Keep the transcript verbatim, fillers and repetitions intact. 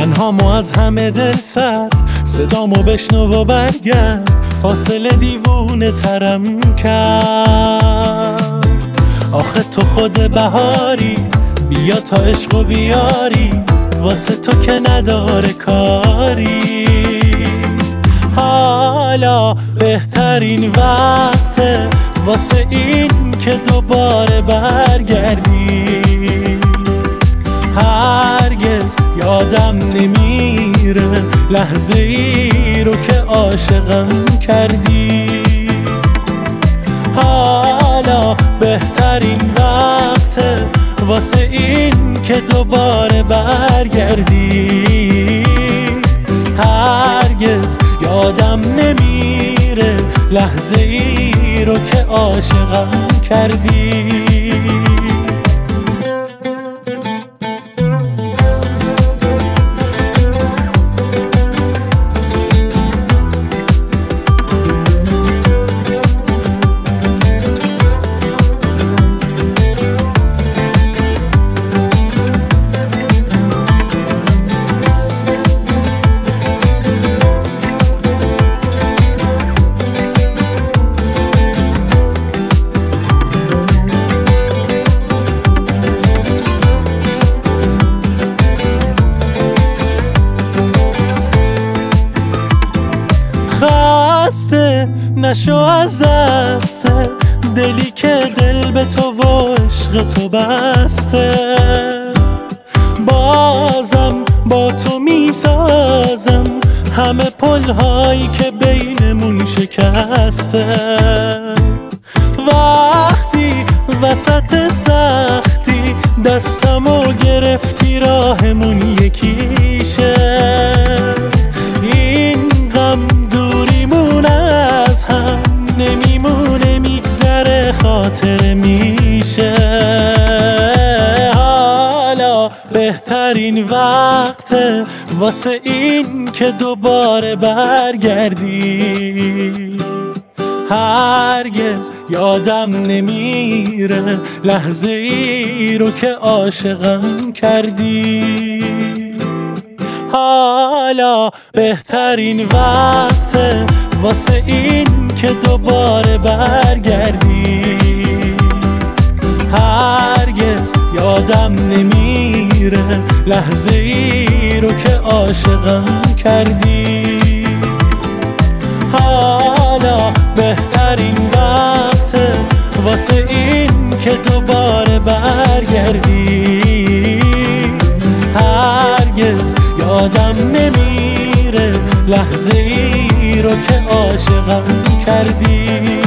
تنهامو از همه دل سرد، صدامو بشنو و برگرد. فاصله دیوونه ترم کرد. آخه تو خود بهاری، بیا تا عشقو بیاری، واسه تو که نداره کاری. حالا بهترین وقته واسه این که دوباره برگردی. هرگز یادم نمیره لحظه ای رو که عاشقم کردی. حالا بهترین وقته واسه این که دوباره برگردی. هرگز یادم نمیره لحظه ای رو که عاشقم کردی. خسته نشو از دست دلی که دل به تو و عشق تو بسته. بازم با تو میسازم همه پل‌هایی که بینمون شکسته. وقتی وسط سختی دستمو گرفتی راهمون یکیشه. این غم دوریمون از هم نمیمونه، میگذره خاطر میشه. حالا بهترین وقته واسه این که دوباره برگردی. هرگز یادم نمیره لحظه ای رو که عاشقم کردی. حالا بهترین وقته واسه این که دوباره برگردی. هرگز یادم نمیره لحظه ای رو که عاشقم کردی. حالا بهترین وقته واسه این که دوباره برگردی. هرگز یادم نمیره لحظه ای رو که عاشقم کردی.